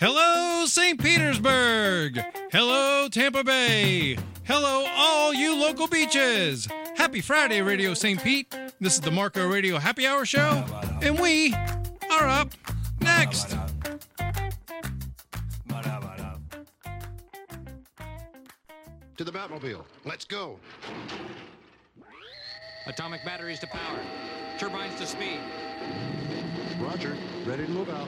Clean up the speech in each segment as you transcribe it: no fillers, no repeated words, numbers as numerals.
Hello, St. Petersburg. Hello, Tampa Bay. Hello, all you local beaches. Happy Friday, Radio St. Pete. This is the Marco Radio Happy Hour Show, and we are up next. To the Batmobile. Let's go. Atomic batteries to power. Turbines to speed. Roger. Ready to move out.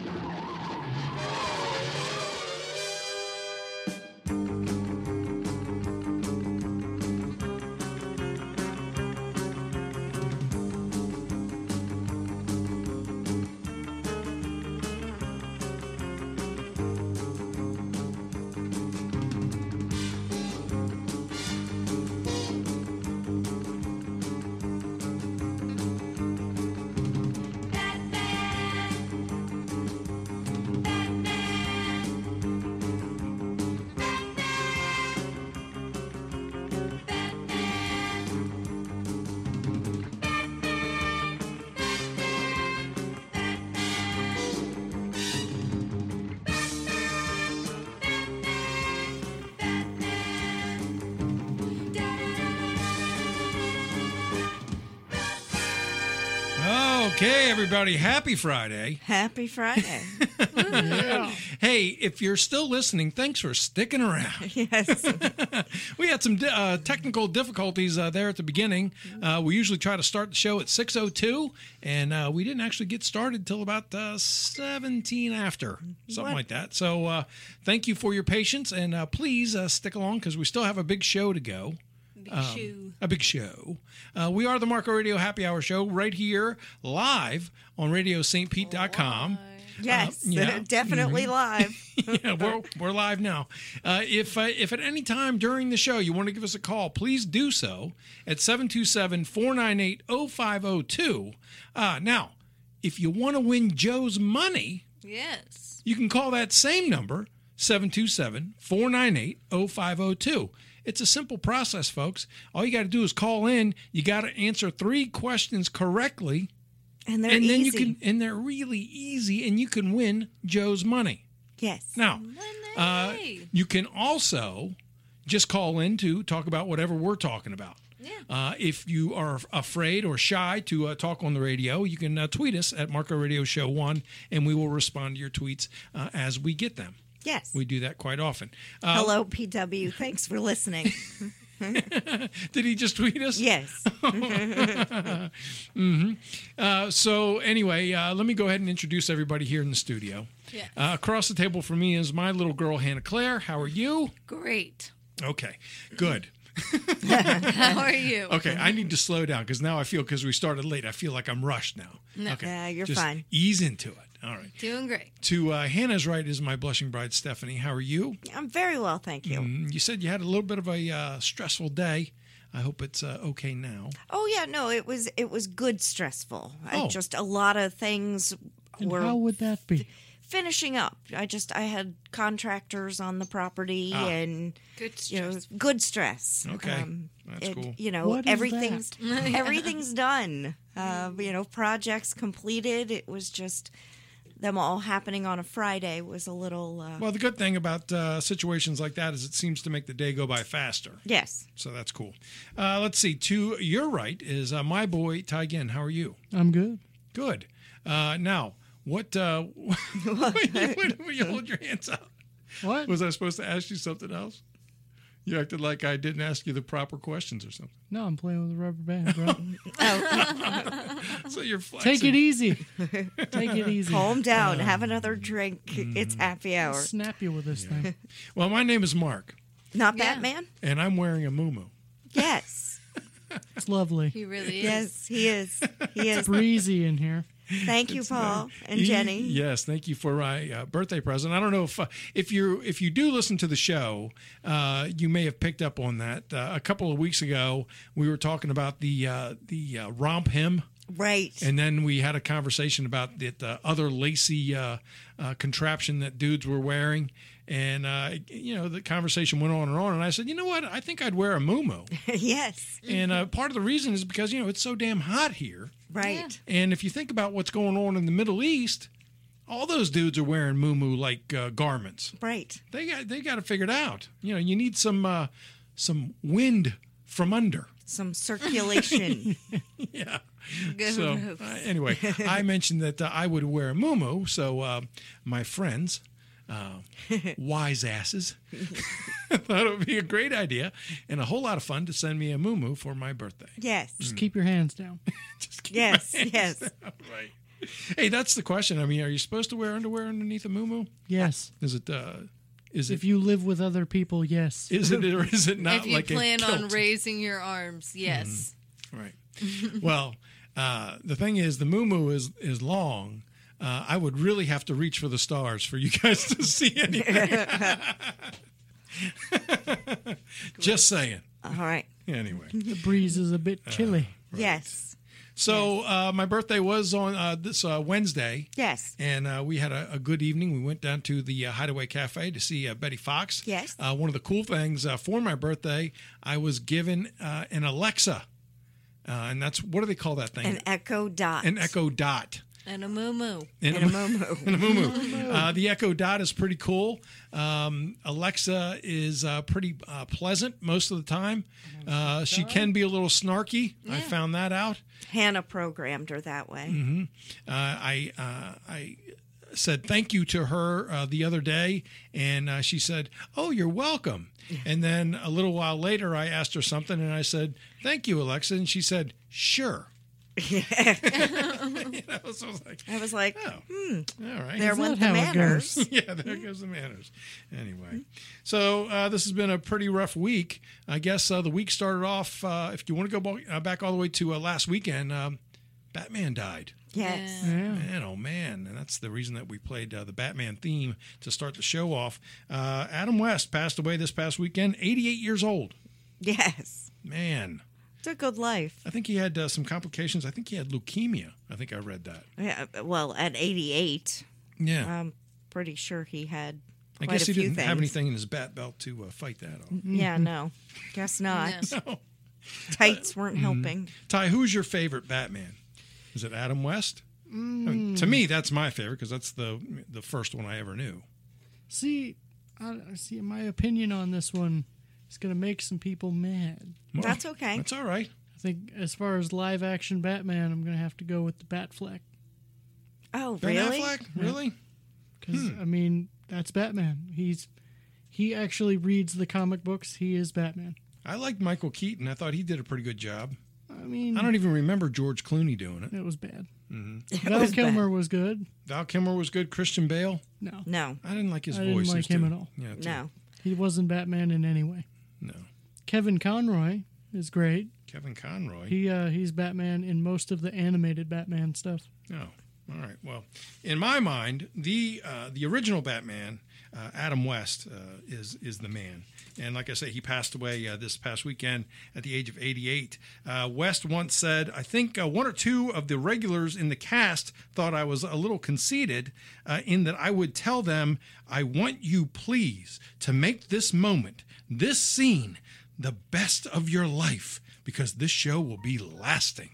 Okay, everybody, happy Friday. Happy Friday. Yeah. Hey, if you're still listening, thanks for sticking around. Yes. We had some technical difficulties there at the beginning. We usually try to start the show at 6:02, and we didn't actually get started till about 17 after, something like that. So thank you for your patience, and please stick along because we still have a big show to go. A big show. We are the Marco Radio Happy Hour Show right here live on RadioSt.Pete.com. Yes, definitely live. Yeah, we're live now. If at any time during the show you want to give us a call, please do so at 727-498-0502. Now, if you want to win Joe's money, yes, you can call that same number, 727-498-0502. It's a simple process, folks. All you got to do is call in. You got to answer 3 questions correctly. And they're easy. Then you can, and they're really easy, and you can win Joe's money. Yes. Now, you can also just call in to talk about whatever we're talking about. Yeah. If you are afraid or shy to talk on the radio, you can tweet us at Marco Radio Show 1, and we will respond to your tweets as we get them. Yes. We do that quite often. Hello, PW. Thanks for listening. Did he just tweet us? Yes. So anyway, let me go ahead and introduce everybody here in the studio. Yes. Across the table from me is my little girl, Hannah Claire. How are you? Great. Okay, good. How are you? Okay, I need to slow down because now I feel, because we started late, I feel like I'm rushed now. No. Okay, You're just fine. Ease into it. All right. Doing great. To Hannah's right is my blushing bride, Stephanie. How are you? I'm very well, thank you. You said you had a little bit of a stressful day. I hope it's okay now. Oh yeah, no, it was good stressful. Oh. Just a lot of things And were how would that be? finishing up. I had contractors on the property and Good stress. good stress. Okay. That's cool. What is everything's done. Projects completed. It was just them all happening on a Friday was a little. Well, the good thing about situations like that is it seems to make the day go by faster. Yes. So that's cool. Let's see. To your right is my boy, Ty Ginn. How are you? I'm good. Good. Now, what? When you hold your hands up. What? Was I supposed to ask you something else? You acted like I didn't ask you the proper questions or something. No, I'm playing with a rubber band, bro. So you're flexing. Take it easy. Take it easy. Calm down. Have another drink. It's happy hour. Snap you with this thing. Well, my name is Mark, Not Yeah. Batman? and I'm wearing a muumuu. Yes. It's lovely. He really is. Yes, he is. He is. Breezy in here. Thank you, Paul and Jenny. Yes, thank you for my birthday present. I don't know if you do listen to the show, you may have picked up on that. A couple of weeks ago, we were talking about the romp hymn. Right. And then we had a conversation about the other lacy contraption that dudes were wearing. And, the conversation went on. And I said, you know what? I think I'd wear a muumuu. Yes. And part of the reason is because, it's so damn hot here. Right. And if you think about what's going on in the Middle East, All those dudes are wearing moo like garments. Right. They got it figured out. You need some wind from under. Some circulation. Yeah. Good So move. anyway, I mentioned that I would wear a moo. So my friends, wise asses, thought it would be a great idea and a whole lot of fun to send me a moo for my birthday. Yes. Just keep your hands down. Just keep Yes. my hands Yes. down, right. Hey, that's the question. I mean, are you supposed to wear underwear underneath a moo? Yes. Is it? If you live with other people, yes. Is it or is it not If you like plan a on kilt? raising your arms, yes. Right. Well, the thing is, the moo is long. I would really have to reach for the stars for you guys to see anything. Just saying. All right. Anyway, The breeze is a bit chilly. Yes. so my birthday was on this Wednesday. Yes. And we had a good evening. We went down to the Hideaway Cafe to see Betty Fox. Yes. One of the cool things for my birthday, I was given an Alexa. And that's, what do they call that thing? An Echo Dot. An Echo Dot. And a moo. And a Momo. And a moo. The Echo Dot is pretty cool. Alexa is pretty pleasant most of the time. She can be a little snarky. I found that out. Hannah programmed her that way. Mm-hmm. I said thank you to her the other day, and she said, "Oh, you're welcome." And then a little while later, I asked her something, and I said, "Thank you, Alexa," and she said, "Sure." So I was like, I was like, "Oh, all right." there Is went that the how it manners. goes? Yeah, there goes the manners. Anyway, so this has been a pretty rough week. I guess the week started off, if you want to go back all the way to last weekend, Batman died. Yes. Yeah. Man, oh man, and that's the reason that we played the Batman theme to start the show off. Adam West passed away this past weekend, 88 years old. Yes. Man, It's a good life. I think he had some complications. I think he had leukemia. I think I read that. Yeah, well, at 88, Yeah. I'm pretty sure he had I quite guess a he few didn't things. have anything in his bat belt to fight that off. Yeah, no. Guess not. No. Tights weren't helping. Ty, who's your favorite Batman? Is it Adam West? I mean, to me, that's my favorite because that's the first one I ever knew. See, my opinion on this one is going to make some people mad. Well, That's okay. That's all right. I think as far as live action Batman, I'm going to have to go with the Batfleck. Oh, Ben really? Affleck? Really? Because, I mean, that's Batman. He actually reads the comic books. He is Batman. I liked Michael Keaton. I thought he did a pretty good job. I mean, I don't even remember George Clooney doing it. it was bad. It Val was Kilmer was good. Val Kilmer was good. Christian Bale? No, No, I didn't like his I voice. didn't like him at all. Yeah, too. no. he wasn't Batman in any way. No. Kevin Conroy is great. Kevin Conroy. He's Batman in most of the animated Batman stuff. Oh, all right. Well, in my mind, the original Batman, Adam West, is the man. And like I say, he passed away this past weekend at the age of 88. West once said, I think one or two of the regulars in the cast thought I was a little conceited in that I would tell them, I want you, please, to make this moment, this scene, the best of your life, because this show will be lasting.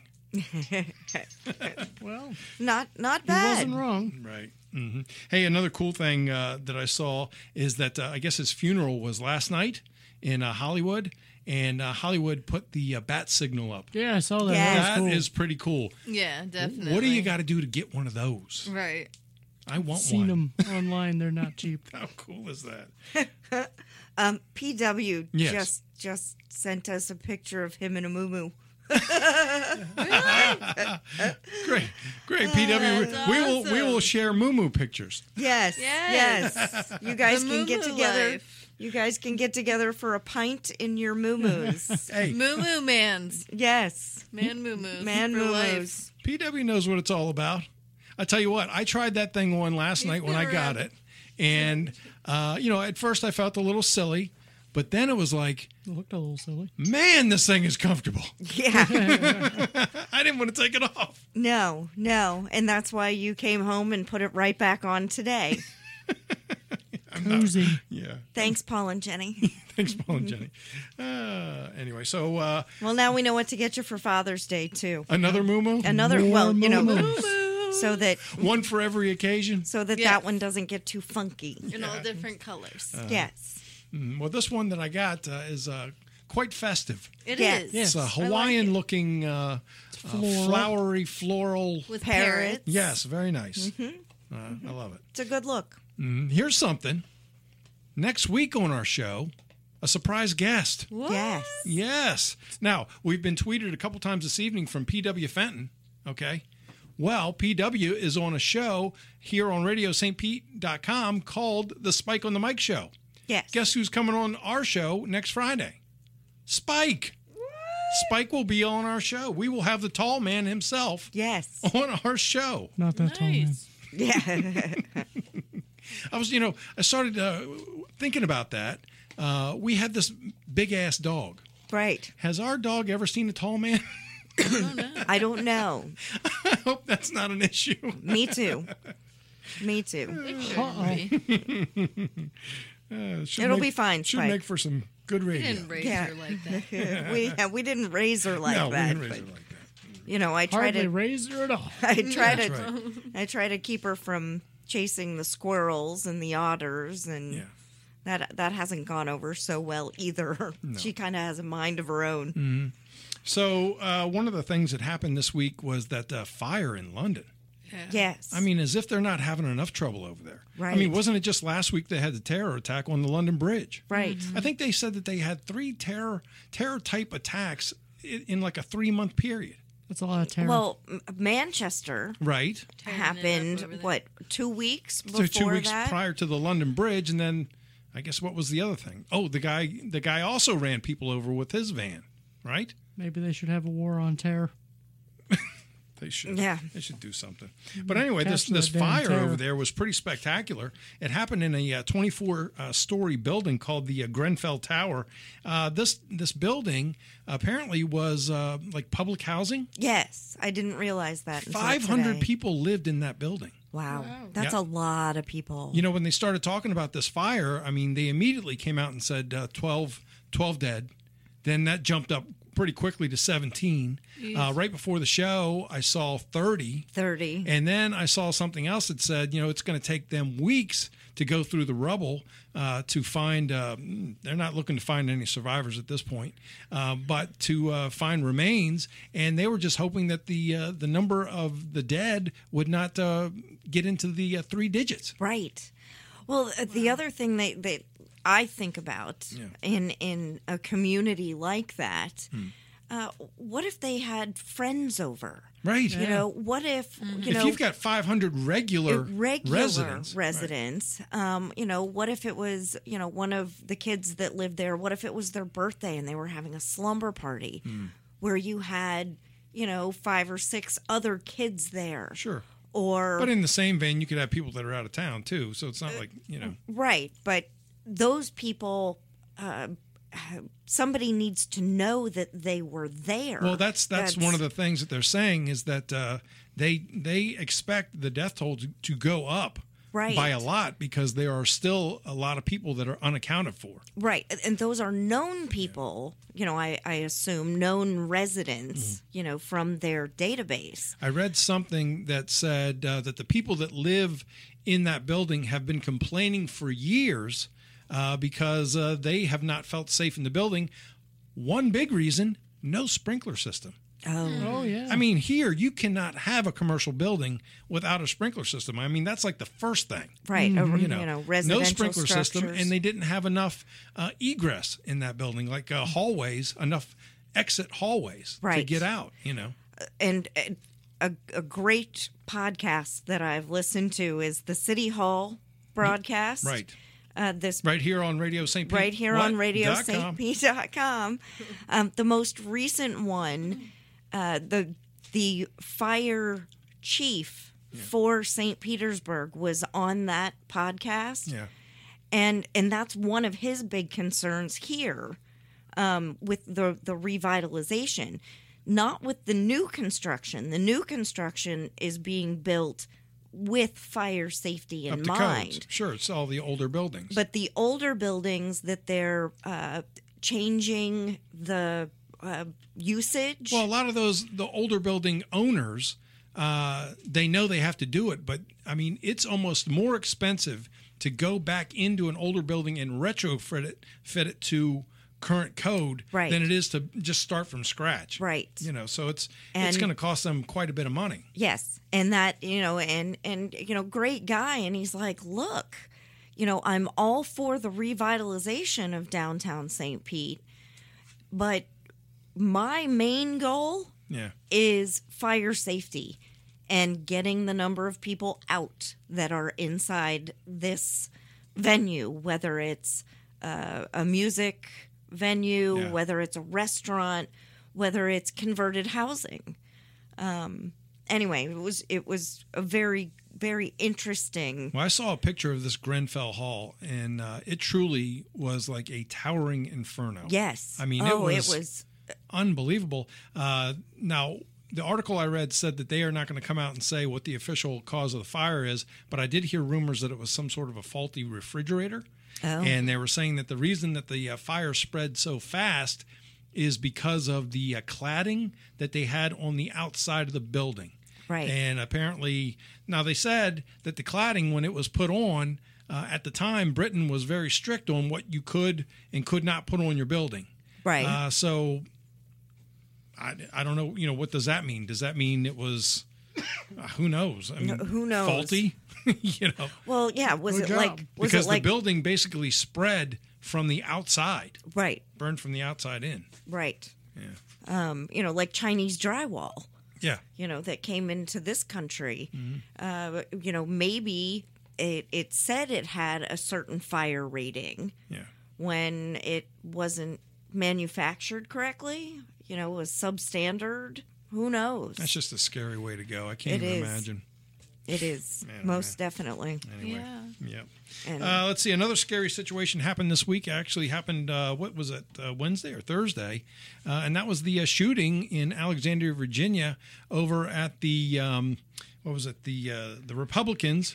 Well, Not he bad. wasn't wrong. Right. Hmm. Hey, another cool thing that I saw is that I guess his funeral was last night in Hollywood, and Hollywood put the bat signal up. Yeah, I saw that. Yeah. That That was is cool. pretty cool. Yeah, definitely. What do you got to do to get one of those? Right. I want Seen one. them online. They're not cheap. How cool is that? PW Yes. just sent us a picture of him in a moo. Great, PW. That's We will awesome. share moo pictures. Yes, Yes. yes. You guys The can get moo-moo together. life. You guys can get together for a pint in your moo-moos. Hey, Moo Moo Mans. Yes, Man Moo Moos. man for moo-moos. life. PW knows what it's all about. I tell you what, I tried that thing on last night when I never got had- it, and at first I felt a little silly, but then it was like, It looked a little silly. man, this thing is comfortable. Yeah, I didn't want to take it off. no, and that's why you came home and put it right back on today. Cozy. Yeah. Thanks, Paul and Jenny. Thanks, Paul and Jenny. Anyway, so Well, now we know what to get you for Father's Day too. another moo. Another, More well, you know, moo-moos. so that One for every occasion. that Yes. one doesn't get too funky. In all different colors. Yes. Well, this one that I got is quite festive. It Yes. is. It's a I like Hawaiian-looking, Floral. floral. it. With Parrots. parrots. Yes, very nice. I love it. It's a good look. Here's something. Next week on our show, a surprise guest. What? Yes. Yes. Now, we've been tweeted a couple times this evening from P.W. Fenton. Okay. Well, PW is on a show here on RadioSt. called The Spike on the Mic Show. Yes. Guess who's coming on our show next Friday? Spike. Spike will be on our show. We will have the tall man himself Yes. on our show. Not that tall man. Nice. Yeah. I started thinking about that. We had this big ass dog. Right. Has our dog ever seen a tall man? I don't know. I hope that's not an issue. Me too. Me too. It shouldn't be. It'll be fine, Should Spike. make for some good We radio. didn't raise Yeah. her like that. we didn't raise her like no, we that. didn't raise but, her like that. you know, I try Hardly to raised her at all. I try to keep her from chasing the squirrels and the otters, and Yeah. that hasn't gone over so well either. She kind of has a mind of her own. So one of the things that happened this week was that fire in London. Yes. I mean, as if they're not having enough trouble over there. I mean, Right. wasn't it just last week they had the terror attack on the London Bridge? right. I think they said that they had 3 terror type attacks in like a 3-month period. That's a lot of terror. Well, Manchester Right. happened over there. what 2 weeks So before 2 weeks that. prior to the London Bridge, and then I guess what was the other thing? Oh, the guy also ran people over with his van, right? Maybe they should have a war on terror. They should. Yeah. They should do something. But anyway, this Capture that damn fire terror. over there was pretty spectacular. It happened in a 24-story building called the Grenfell Tower. This building apparently was like public housing. Yes, I didn't realize that. until 500 today. people lived in that building. Wow, that's Yeah. a lot of people. You know, when they started talking about this fire, I mean, they immediately came out and said 12 dead. Then that jumped up pretty quickly to 17. Right before the show, I saw 30. 30. And then I saw something else that said, it's going to take them weeks to go through the rubble to find, they're not looking to find any survivors at this point, but to find remains. And they were just hoping that the number of the dead would not get into the 3 digits. Right. Well, the other thing that I think about in a community like that, what if they had friends over? Right. You know, what if If you've got 500 regular residents. You know, what if it was, one of the kids that lived there, what if it was their birthday and they were having a slumber party where you had, 5 or 6 other kids there? Sure. Or But in the same vein, you could have people that are out of town, too. So it's not like, right, but those people, somebody needs to know that they were there. Well, that's one of the things that they're saying is that they expect the death toll to go up Right. by a lot because there are still a lot of people that are unaccounted for. Right, and those are known people, I assume, known residents, from their database. I read something that said that the people that live in that building have been complaining for years because they have not felt safe in the building. One big reason, no sprinkler system. Oh, yeah. I mean, here you cannot have a commercial building without a sprinkler system. I mean, that's like the first thing. Right, residential no sprinkler system, structures. and they didn't have enough egress in that building, like hallways, enough exit hallways to Right. get out. And a great podcast that I've listened to is the City Hall broadcast. Right. This Right here on Radio St. Pete. right here on What? RadioSt.com. The most recent one, the fire chief for St. Petersburg was on that podcast. Yeah. And that's one of his big concerns here with the revitalization, not with the new construction. The new construction is being built with fire safety in Up to mind. codes. Sure, it's all the older buildings. But the older buildings that they're changing the usage. well, a lot of the older building owners they know they have to do it. But I mean, it's almost more expensive to go back into an older building and retrofit it to current code Right. than it is to just start from scratch. Right. You know, so it's And- going to cost them quite a bit of money. Yes. And that, and great guy. And he's like, look, I'm all for the revitalization of downtown St. Pete, but my main goal Yeah. is fire safety and getting the number of people out that are inside this venue, whether it's a music venue, Yeah. whether it's a restaurant, whether it's converted housing. Anyway, it was a very, very interesting. Well, I saw a picture of this Grenfell Hall, and it truly was like a towering inferno. Yes. I mean, it it was was unbelievable. Now, the article I read said that they are not going to come out and say what the official cause of the fire is, but I did hear rumors that it was some sort of a faulty refrigerator. Oh. And they were saying that the reason that the fire spread so fast is because of the cladding that they had on the outside of the building. Right. And apparently, now they said that the cladding, when it was put on, at the time, Britain was very strict on what you could and could not put on your building. right. So I don't know, what does that mean? Does that mean it was, who knows? I mean, who knows? Faulty, Well, yeah. Was Good it job. like? Was because it like? the building basically spread from the outside, Right. burned from the outside in. Right. Yeah. Like Chinese drywall. Yeah. That came into this country. Mm-hmm. Maybe it said it had a certain fire rating Yeah. when it wasn't manufactured correctly. It was substandard. Who knows? That's just a scary way to go. I can't It even is. imagine. It is Man, most definitely. Anyway. Yeah. Yeah. And Let's see. Another scary situation happened this week. Actually happened, what was it, Wednesday or Thursday? And that was the shooting in Alexandria, Virginia, over at the, the Republicans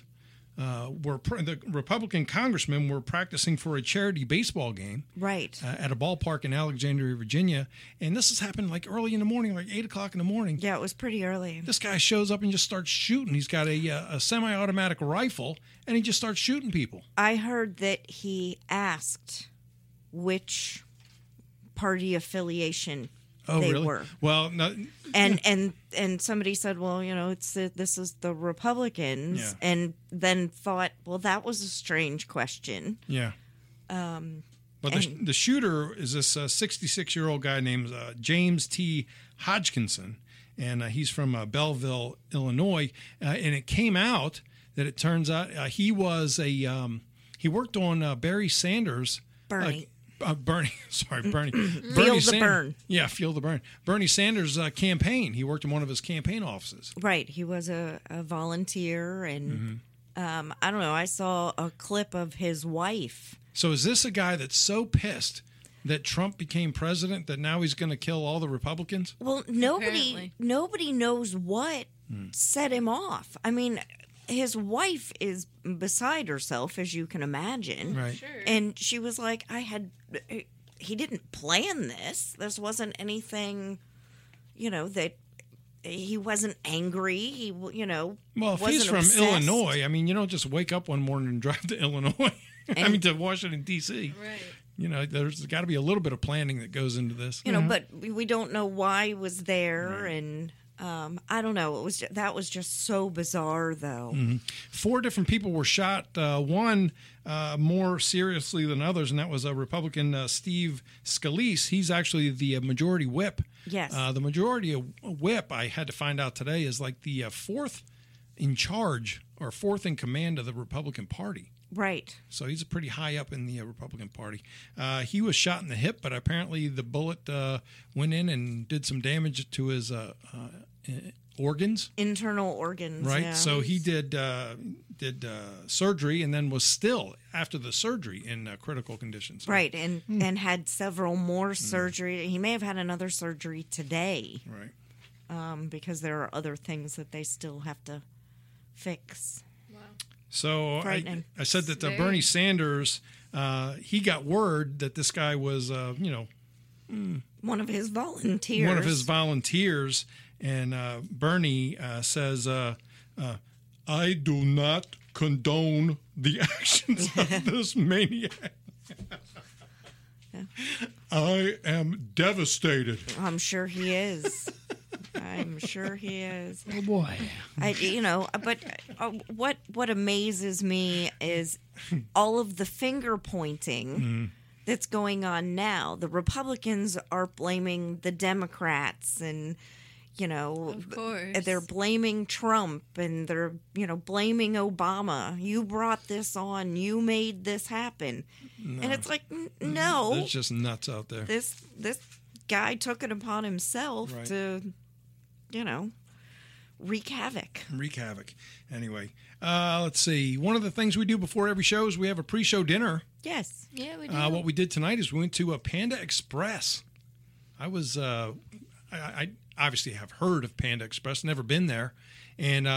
the Republican congressmen were practicing for a charity baseball game right. at a ballpark in Alexandria, Virginia. And this has happened like early in the morning, like 8 o'clock in the morning. Yeah, it was pretty early. This guy shows up and just starts shooting. He's got a semi-automatic rifle, and he just starts shooting people. I heard that he asked which party affiliation Oh, they really? were. Well, no, And somebody said, well, this is the Republicans, Yeah. and then thought, well, that was a strange question. yeah. But the shooter is this 66-year-old guy named James T. Hodgkinson, and he's from Belleville, Illinois. And it came out that it turns out he was he worked on Barry Sanders. Bernie. Bernie. Bernie the Sanders. burn. Yeah, feel the burn. Bernie Sanders' campaign. He worked in one of his campaign offices. Right. He was a volunteer, and Mm-hmm. I don't know. I saw a clip of his wife. So is this a guy that's so pissed that Trump became president that now he's going to kill all the Republicans? Well, Apparently. nobody knows what Hmm. set him off. I mean, his wife is beside herself, as you can imagine. Right. Sure. And she was like, he didn't plan this. This wasn't anything, that he wasn't angry. He, Well, if wasn't he's from obsessed. Illinois, I mean, you don't just wake up one morning and drive to Illinois. I mean, to Washington, D.C. Right. There's got to be a little bit of planning that goes into this. But we don't know why he was there. And I don't know. That was just so bizarre, though. 4 different people were shot, one more seriously than others, and that was a Republican, Steve Scalise. He's actually the majority whip. Yes. The majority whip, I had to find out today, is like the 4th in charge or 4th in command of the Republican Party. Right. So he's pretty high up in the Republican Party. He was shot in the hip, but apparently the bullet went in and did some damage to his organs. Internal organs. Right. Yeah. So he did surgery and then was still, after the surgery, in critical conditions. Right, and had several more surgery. He may have had another surgery today, Right. because there are other things that they still have to fix. So Frightening. I said that Very. Bernie Sanders, he got word that this guy was, One of his volunteers. one of his volunteers, and Bernie says, "I do not condone the actions of this maniac. I am devastated." I'm sure he is. I'm sure he is. Oh boy. But what amazes me is all of the finger pointing that's going on now. The Republicans are blaming the Democrats, and Of course. they're blaming Trump, and they're blaming Obama. You brought this on. You made this happen. And it's like, no, It's just nuts out there. this guy took it upon himself Right. to wreak havoc. Wreak havoc. Anyway, let's see. One of the things we do before every show is we have a pre-show dinner. Yes. Yeah, we do. What we did tonight is we went to a Panda Express. I was, I obviously have heard of Panda Express, never been there, and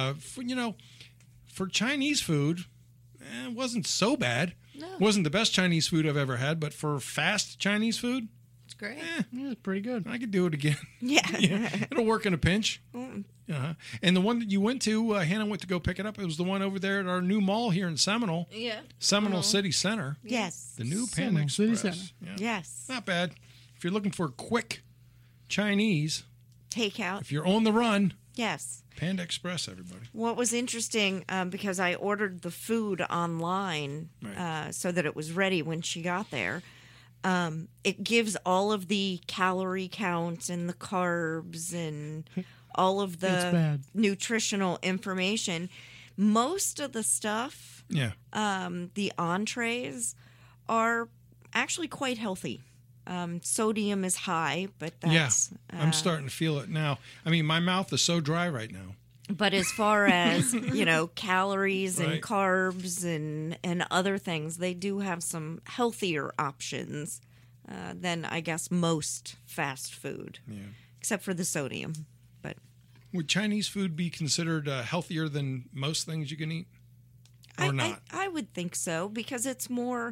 for Chinese food, it wasn't so bad. No. Wasn't the best Chinese food I've ever had, but for fast Chinese food, It's great. Yeah, it's pretty good. I could do it again. Yeah. It'll work in a pinch. Uh-huh. And the one that you went to, Hannah went to go pick it up. It was the one over there at our new mall here in Seminole, Yeah. Seminole City Center. Yes. The new Panda Seminole City Express. Center. Yeah. Yes. Not bad. If you're looking for quick Chinese, Takeout. if you're on the run, Yes. Panda Express, everybody. What was interesting, because I ordered the food online Right. so that it was ready when she got there, it gives all of the calorie counts and the carbs and all of It's the bad. nutritional information. Most of the stuff, Yeah. the entrees, are actually quite healthy. Sodium is high, but that's I'm starting to feel it now. I mean, my mouth is so dry right now. But as far as, calories and Right. carbs and other things, they do have some healthier options than, I guess, most fast food, Yeah. except for the sodium. But Would Chinese food be considered healthier than most things you can eat? Or not? I would think so, because it's more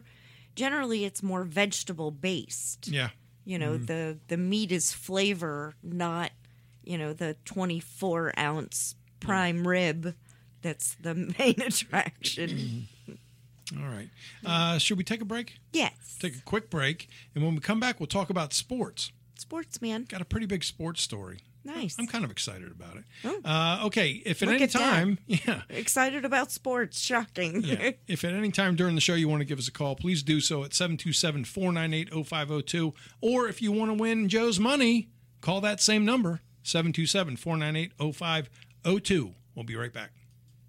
vegetable based. Yeah. The meat is flavor, not, the 24-ounce prime rib that's the main attraction. All right. Should we take a break? Yes. Take a quick break. And when we come back, we'll talk about sports. Sportsman. Got a pretty big sports story. Nice. I'm kind of excited about it. Oh. Okay. If at Look any at that. time, yeah. Excited about sports. Shocking. Yeah. If at any time during the show you want to give us a call, please do so at 727-498-0502. Or if you want to win Joe's money, call that same number, 727-498-0502. We'll be right back.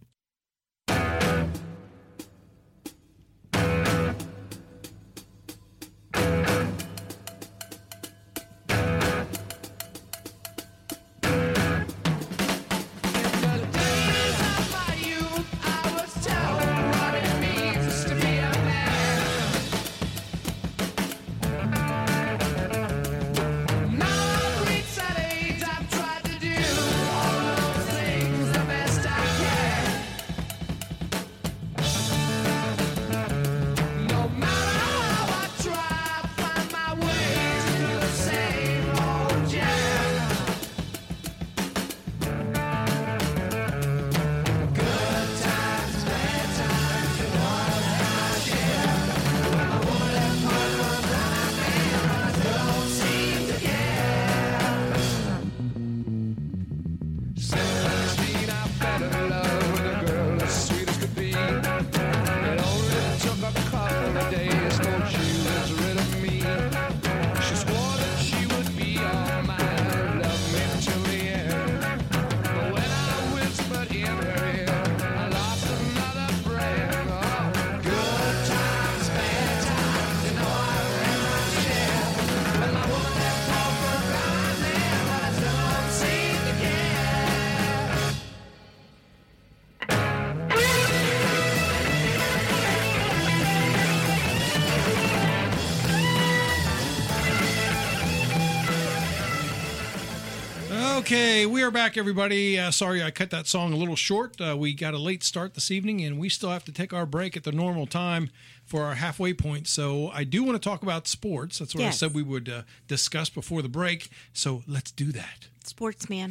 Okay, we are back, everybody. Sorry I cut that song a little short. We got a late start this evening, and we still have to take our break at the normal time for our halfway point. So I do want to talk about sports. That's what I Yes. said we would discuss before the break. So let's do that. Sportsman.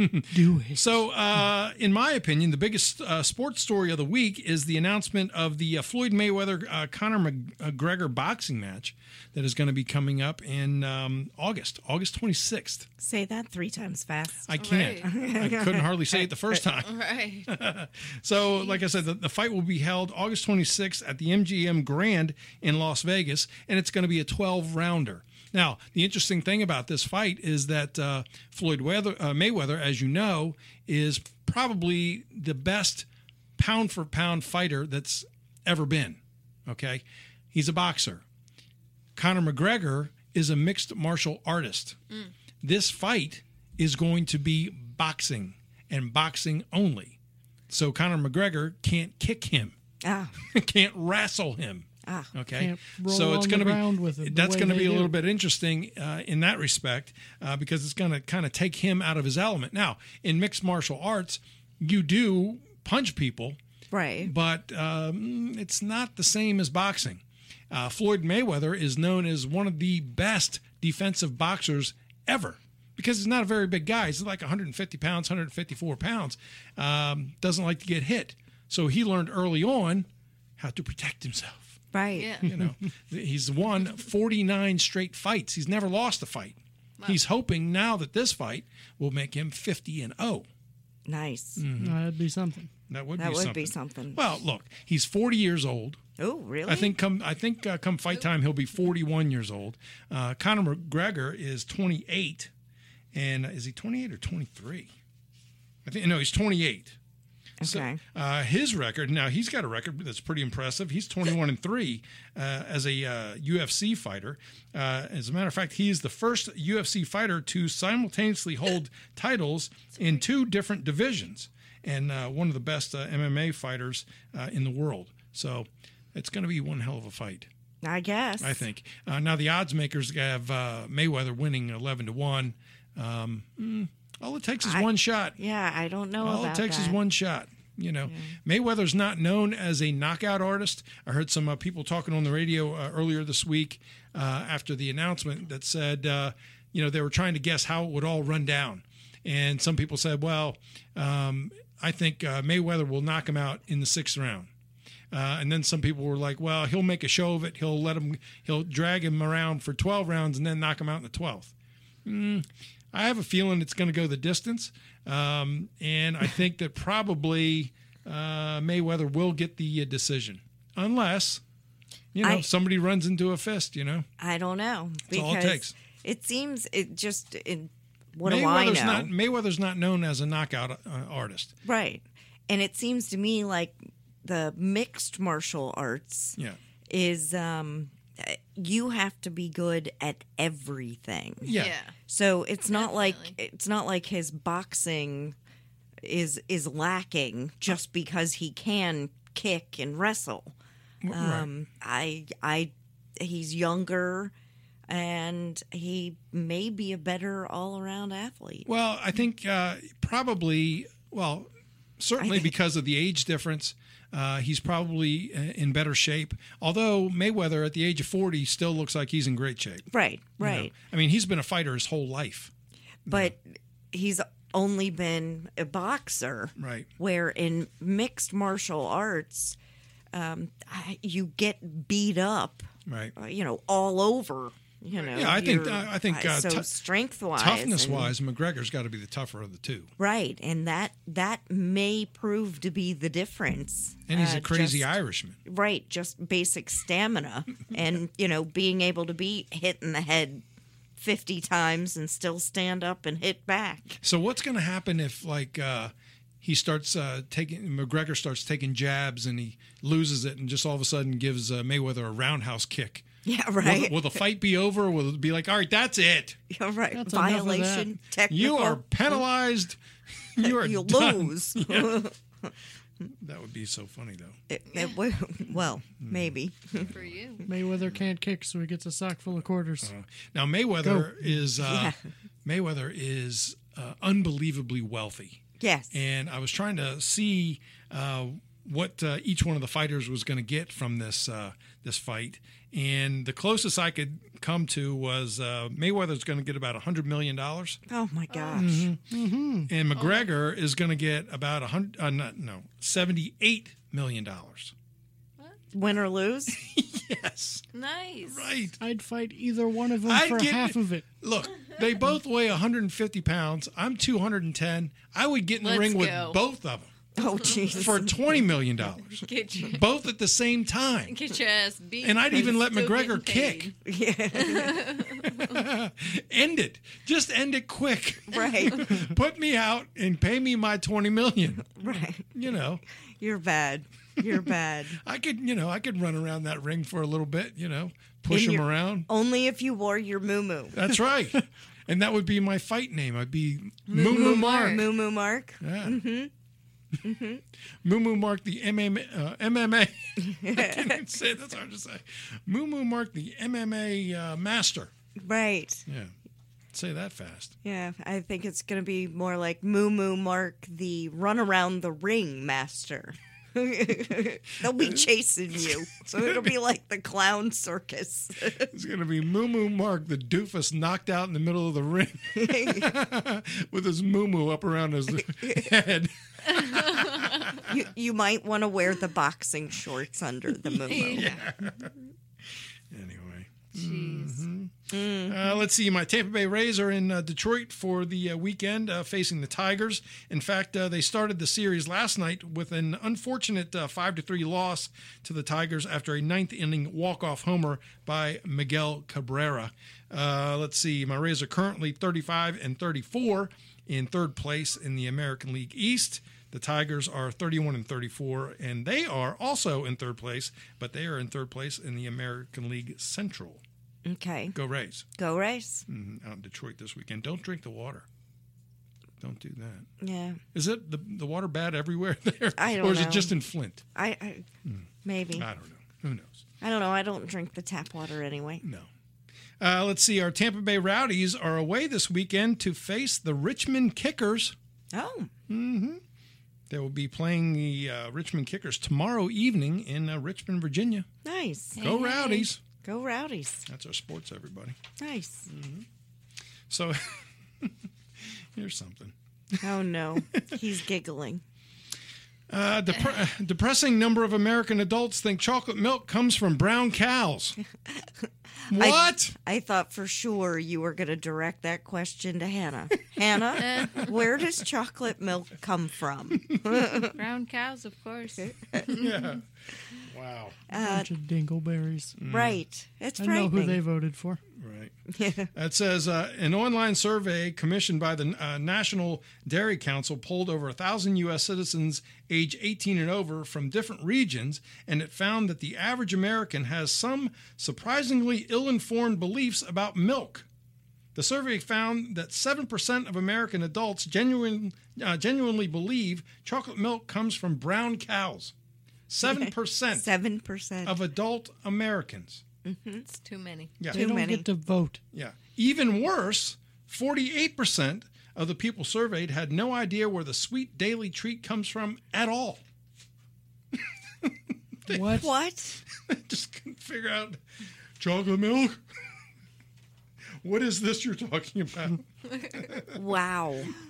Do it. So, in my opinion, the biggest sports story of the week is the announcement of the Floyd Mayweather Conor McGregor boxing match that is going to be coming up in August 26th. Say that 3 times fast. I can't. I couldn't hardly say it the first time. Right. So, like I said, the fight will be held August 26th at the MGM Grand in Las Vegas, and it's going to be a 12-rounder. Now, the interesting thing about this fight is that Floyd Mayweather, as you know, is probably the best pound-for-pound fighter that's ever been, okay? He's a boxer. Conor McGregor is a mixed martial artist. This fight is going to be boxing and boxing only. So Conor McGregor can't kick him, can't wrestle him. Okay, Can't roll so it's on going to the be ground with it the that's way going to they be a do. little bit interesting in that respect because it's going to kind of take him out of his element. Now, in mixed martial arts, you do punch people, Right. but it's not the same as boxing. Floyd Mayweather is known as one of the best defensive boxers ever because he's not a very big guy. He's like 150 pounds, 154 pounds. Doesn't like to get hit. So he learned early on how to protect himself. Right. Yeah. You know, he's won 49 straight fights. He's never lost a fight. Wow. He's hoping now that this fight will make him 50-0. Nice. That'd be something. That would That be would something. be something. Well, look, he's 40 years old. Oh, really? I think come fight time he'll be 41 years old. Conor McGregor is 28, and is he 28 or 23? I think no, he's 28. Okay. So, his record now he's got a record that's pretty impressive. He's 21-3 as a UFC fighter. As a matter of fact, he is the first UFC fighter to simultaneously hold titles in 2 different divisions, and one of the best MMA fighters in the world. So it's going to be one hell of a fight, I guess. I think. Now the odds makers have Mayweather winning 11-1. All it takes is one shot. Yeah, I don't know All about it takes that. is one shot. You know, Mayweather's not known as a knockout artist. I heard some people talking on the radio earlier this week after the announcement that said, they were trying to guess how it would all run down. And some people said, well, I think Mayweather will knock him out in the 6th round. And then some people were like, well, he'll make a show of it. He'll drag him around for 12 rounds and then knock him out in the 12th. I have a feeling it's going to go the distance. And I think that probably Mayweather will get the decision. Unless, somebody runs into a fist, I don't know. That's all it takes. It seems what do I know? Mayweather's not known as a knockout artist. Right. And it seems to me like the mixed martial arts is you have to be good at everything. Yeah. So it's not Definitely. like his boxing is lacking just because he can kick and wrestle. Right. He's younger and he may be a better all-around athlete. Well, I think certainly because of the age difference, he's probably in better shape. Although Mayweather at the age of 40 still looks like he's in great shape. Right. You know? I mean, he's been a fighter his whole life. But he's only been a boxer. Right. Where in mixed martial arts, you get beat up. Right. All over. Yeah, I think so strength-wise, toughness-wise, McGregor's got to be the tougher of the two. right? And that may prove to be the difference. And he's a crazy just- Irishman. Right, just basic stamina, and being able to be hit in the head 50 times and still stand up and hit back. So what's going to happen if he starts McGregor starts taking jabs and he loses it and just all of a sudden gives Mayweather a roundhouse kick? Yeah, right. Will the fight be over? Will it be like, all right, that's it? Yeah, right. That's enough of Violation, that. technical. You are penalized. You are You done. lose. Yeah. That would be so funny, though. Well, maybe. For you. Mayweather can't kick, so he gets a sock full of quarters. Now Mayweather is unbelievably wealthy. Yes. And I was trying to see what each one of the fighters was going to get from this fight, and the closest I could come to was Mayweather's going to get about $100 million, Oh my gosh. and McGregor is going to get about $78 million. Win or lose? Yes, Nice. right. I'd fight either one of them I'd for get- half of it. Look, they both weigh 150 pounds. I'm 210. I would get in the Let's ring with go. both of them Oh Jesus. for $20 million, Get your, both at the same time. get your ass beat. And I'd even let Still McGregor getting paid. kick. End it. Just end it quick. Right. Put me out and pay me my $20 million. Right. You know, You're bad. You're bad. I could run around that ring for a little bit, push In him your- around. Only if you wore your moo-moo. That's right. And that would be my fight name. I'd be Moo Moo Mark. Moo-moo Mark. Yeah. Moo Moo Mark, the MMA. I can't even say it. That's hard to say. Moo Moo Mark, the MMA master. Right. Yeah. Say that fast. Yeah, I think it's going to be more like Moo Mark, the run around the ring master. They'll be chasing you. So it'll be like the clown circus. It's going to be Moo Moo Mark, the doofus knocked out in the middle of the ring with his moo moo up around his head. You might want to wear the boxing shorts under the moo. Anyway. Jeez. Let's see. My Tampa Bay Rays are in Detroit for the weekend, facing the Tigers. In fact, they started the series last night with an unfortunate 5-3 loss to the Tigers after a ninth-inning walk-off homer by Miguel Cabrera. Let's see. My Rays are currently 35-34 in third place in the American League East. The Tigers are 31-34, and they are also in third place, but they are in third place in the American League Central. Okay. Go Rays. Go race. Out in Detroit this weekend. Don't drink the water. Don't do that. Yeah. Is it the water bad everywhere there? I don't Or is know. it just in Flint? I maybe. I don't know. Who knows? I don't know. I don't drink the tap water anyway. No. Let's see. Our Tampa Bay Rowdies are away this weekend to face the Richmond Kickers. Oh. They will be playing the Richmond Kickers tomorrow evening in Richmond, Virginia. Nice. Go Rowdies. Go Rowdies. That's our sports, everybody. Nice. So here's something. Oh no. He's giggling. Depressing number of American adults think chocolate milk comes from brown cows. What? I thought for sure you were going to direct that question to Hannah. Hannah, where does chocolate milk come from? Brown cows, of course. Yeah. Wow. Bunch of dingleberries. Right. It's I know frightening. who they voted for. Right. It says an online survey commissioned by the National Dairy Council polled over 1,000 U.S. citizens age 18 and over from different regions, and it found that the average American has some surprisingly ill-informed beliefs about milk. The survey found that 7% of American adults genuinely believe chocolate milk comes from brown cows. 7% 7%. of adult Americans. It's too many. Yeah. They don't many. get to vote. Yeah. Even worse, 48% of the people surveyed had no idea where the sweet daily treat comes from at all. What? What? Just couldn't figure out chocolate milk. What is this you're talking about? Wow.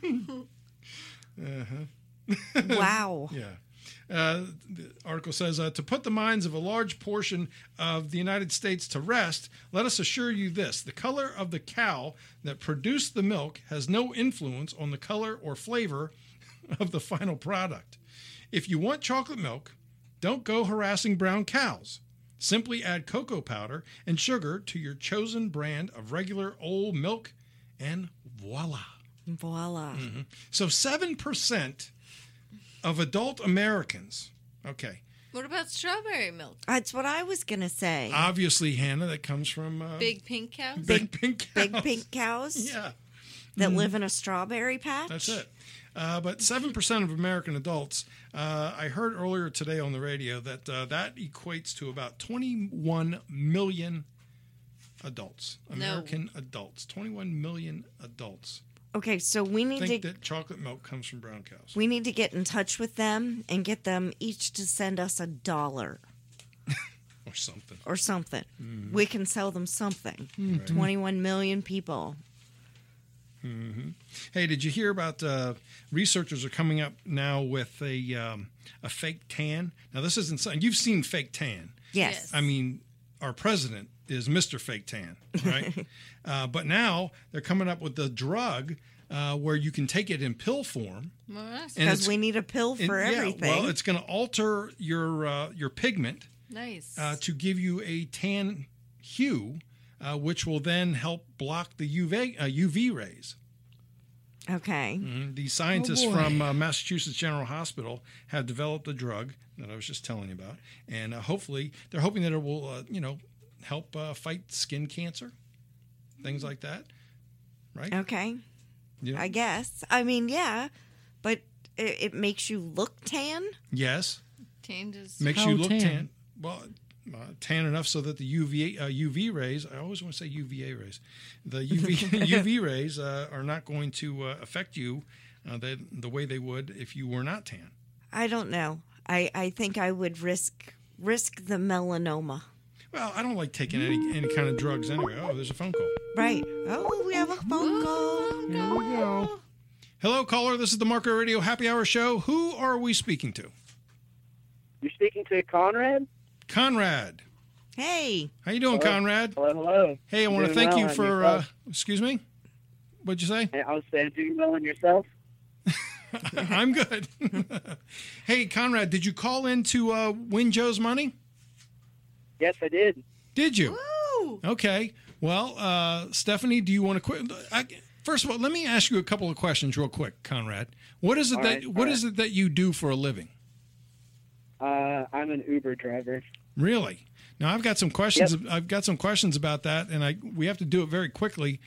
Wow. Yeah. The article says, to put the minds of a large portion of the United States to rest, let us assure you this. The color of the cow that produced the milk has no influence on the color or flavor of the final product. If you want chocolate milk, don't go harassing brown cows. Simply add cocoa powder and sugar to your chosen brand of regular old milk, and voila. Voila. So 7% of adult Americans, okay, What about strawberry milk? That's what I was going to say. obviously, Hannah, that comes from Big pink cows? big pink cows. Big pink cows Yeah, that live in a strawberry patch. that's it. But 7% of American adults, I heard earlier today on the radio that that equates to about 21 million adults, American adults, 21 million adults. Okay, so we I need think to that chocolate milk comes from brown cows. we need to get in touch with them and get them each to send us $1 Or something. or something. Mm-hmm. We can sell them something. 21 million people. Hey, did you hear about researchers are coming up now with a fake tan? Now, this isn't something you've seen fake tan. Yes. I mean, our president is Mr. Fake Tan, right? But now they're coming up with the drug where you can take it in pill form. Well, that's And Because it's- we need a pill for yeah, everything. well, it's going to alter your pigment nice. to give you a tan hue, which will then help block the UV rays. okay. The scientists boy. from Massachusetts General Hospital have developed a drug that I was just telling you about, and hopefully they're hoping that it will, help fight skin cancer, things like that, right? Okay. You know? I guess. I mean, yeah, but it makes you look tan. Yes, Changes. makes How you look tan? tan. Well, tan enough so that the UV rays. I always want to say UVA rays. The UV rays are not going to affect you the way they would if you were not tan. I don't know. I think I would risk the melanoma. Well, I don't like taking any kind of drugs anyway. Oh, there's a phone call. Right. Oh, we have a phone call. Here we go. Hello, caller. This is the Marco Radio Happy Hour Show. Who are we speaking to? You're speaking to Conrad? Conrad. Hey. How you doing, Conrad? Hello, hello. Hey, I want to Doing thank well, you and for. yourself? Excuse me. What'd you say? Hey, I was saying, doing well on yourself? I'm good. Hey, Conrad, did you call in to win Joe's money? Yes, I did. Did you? Woo! Okay. Well, Stephanie, do you want to quit? First of all, let me ask you a couple of questions real quick, Conrad. What is it What is it that you do for a living? I'm an Uber driver. Really? Now I've got some questions. Yep. I've got some questions about that, and we have to do it very quickly.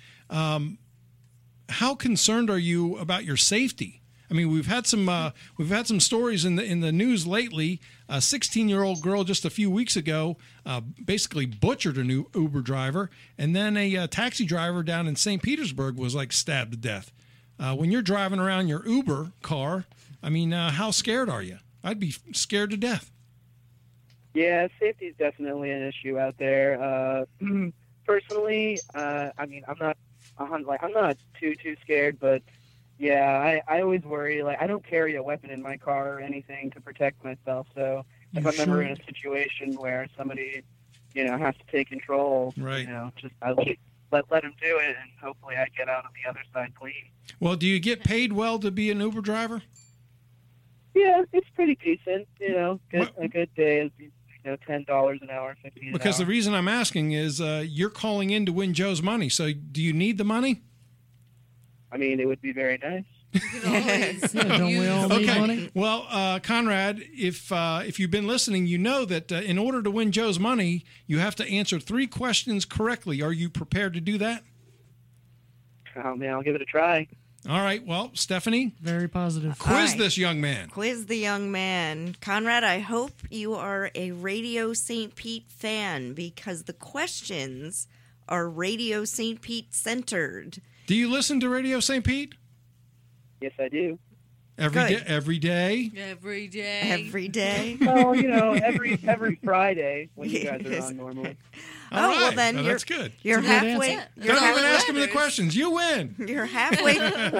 How concerned are you about your safety? I mean, we've had some stories in the news lately. A 16-year-old girl just a few weeks ago basically butchered a new Uber driver, and then a taxi driver down in St. Petersburg was like stabbed to death. When you're driving around your Uber car, I mean, how scared are you? I'd be scared to death. Yeah, safety is definitely an issue out there. Personally, I mean, I'm not too scared, but yeah, I always worry. Like, I don't carry a weapon in my car or anything to protect myself. So if I'm ever in a situation where somebody, has to take control, Right. just I let them do it, and hopefully I get out on the other side clean. Well, do you get paid well to be an Uber driver? Yeah, it's pretty decent. A What- good day is $10 an hour, $15 an Because hour. the reason I'm asking is you're calling in to win Joe's money. So do you need the money? I mean, it would be very nice. You could always Yeah, don't we all need Okay. money? Well, Conrad, if you've been listening, you know that in order to win Joe's money, you have to answer 3 questions correctly. Are you prepared to do that? Oh man, I'll give it a try. All right. Well, Stephanie, Very positive. quiz All right. this young man. Quiz the young man. Conrad, I hope you are a Radio St. Pete fan because the questions are Radio St. Pete centered. Do you listen to Radio St. Pete? Yes, I do. Every Good. day? Every day? every day. Every day. Well, every Friday when you guys are on normally. All Oh, well, right. then Well, you're- that's good. You're It's a good halfway. answer. You're, Don't even half, ask him the matters. questions. You win. you're halfway.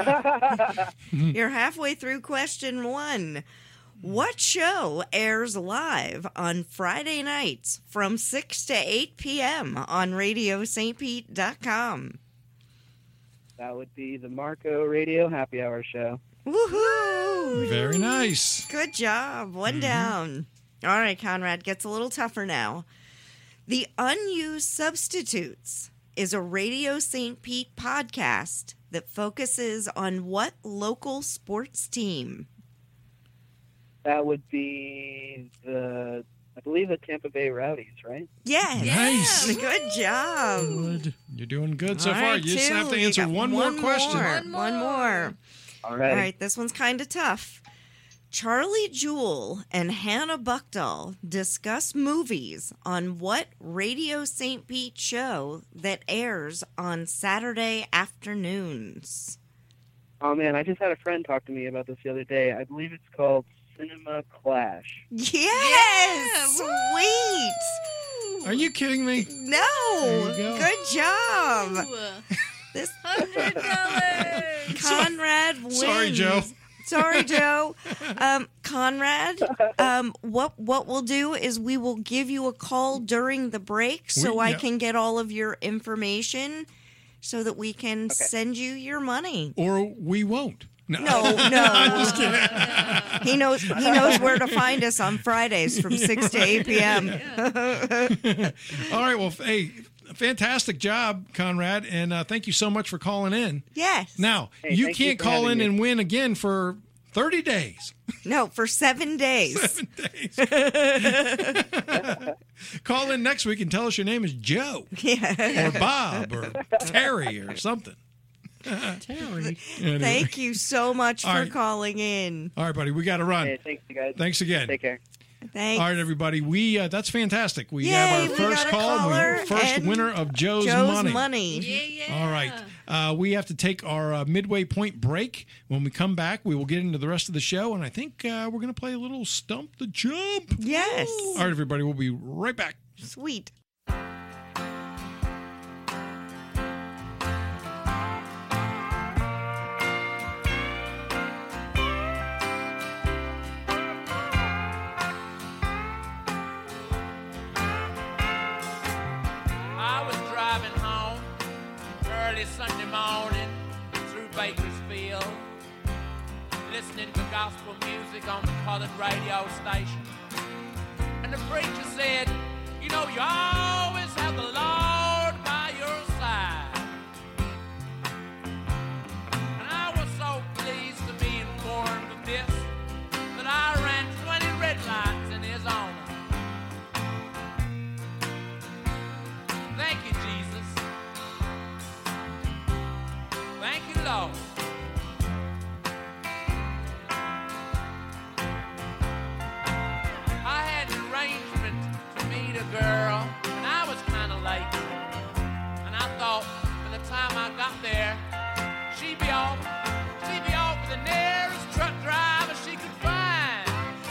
You're halfway through question 1. What show airs live on Friday nights from 6 to 8 p.m. on RadioStPete.com? That would be the Marco Radio Happy Hour Show. Woohoo! Very nice. Good job. One down. All right, Conrad, gets a little tougher now. The Unused Substitutes is a Radio St. Pete podcast that focuses on what local sports team? That would be I believe the Tampa Bay Rowdies, right? Yes. Nice. Good job. Good. You're doing good so All far. right, You just have to two. You answer got one more question. One more. All All right. right, this one's kind of tough. Charlie Jewell and Hannah Buchdahl discuss movies on what Radio St. Pete show that airs on Saturday afternoons? Oh man, I just had a friend talk to me about this the other day. I believe it's called Cinema Clash. Yes, Yeah, sweet. Are you kidding me? No, There you go. good job. Ooh, This $100. Conrad wins. Sorry, Joe. Sorry, Joe. Conrad, what we'll do is we will give you a call during the break so I yeah. can get all of your information so that we can send you your money. Or we won't. No, no. He knows where to find us on Fridays from 6 to 8 p.m. All right. Well, hey, fantastic job, Conrad, and thank you so much for calling in. Yes. Now, Hey, you thank you can't for call in having me. and win again for 30 days. No, for 7 days. 7 days. Call in next week and tell us your name is Joe Yeah. or Bob or Terry or something. Terry. Anyway. Thank you so much All for right. calling in. All right, buddy, we got to run. Hey, thanks, you guys. Thanks again. Take care. Thanks. All right, everybody. We that's fantastic. We Yay, have we our first got a call. caller First and winner of Joe's money. Yeah, yeah. All right. We have to take our midway point break. When we come back, we will get into the rest of the show, and I think we're going to play a little Stump the Chump. Yes. All right, everybody. We'll be right back. Sweet. I was driving home early Sunday morning through Bakersfield, listening to gospel music on the colored radio station. And the preacher said, you know, you always have the Lord by your side. And I was so pleased to be informed of this that I ran 20 red lights in his honor. Thank you, Jesus. Thank you, Lord. I had an arrangement to meet a girl, and I was kind of late. And I thought by the time I got there, she'd be off with the nearest truck driver she could find.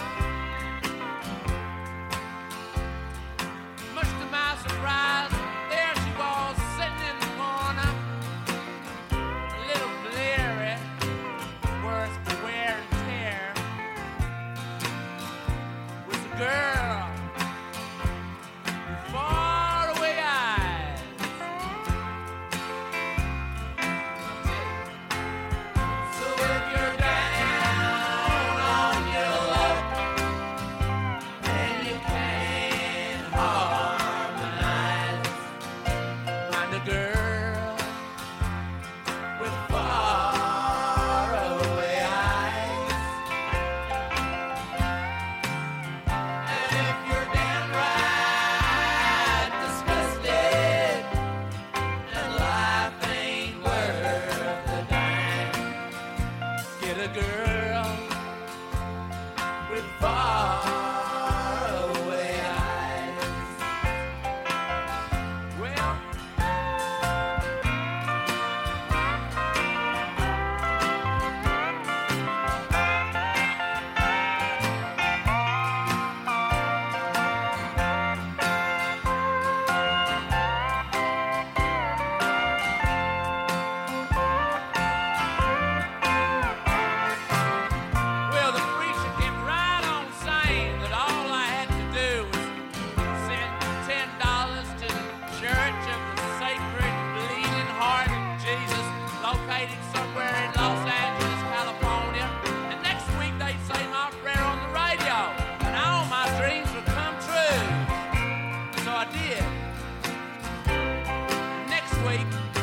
Much to my surprise, there she was sitting in the corner, a little bleary, worth the wear and tear. Was a girl with faraway eyes. So if you're down on your luck and you can't harmonize, find a girl with faraway eyes. And if you're downright disgusted and life ain't worth a dime, get a girl with faraway eyes. Well, Well, the preacher kept right on saying that all I had to do was send $10 to the Church of the Sacred Bleeding Heart of Jesus, located somewhere in Los Angeles, California. And next week they'd say my prayer on the radio, and all my dreams would come true. So I did. Next week,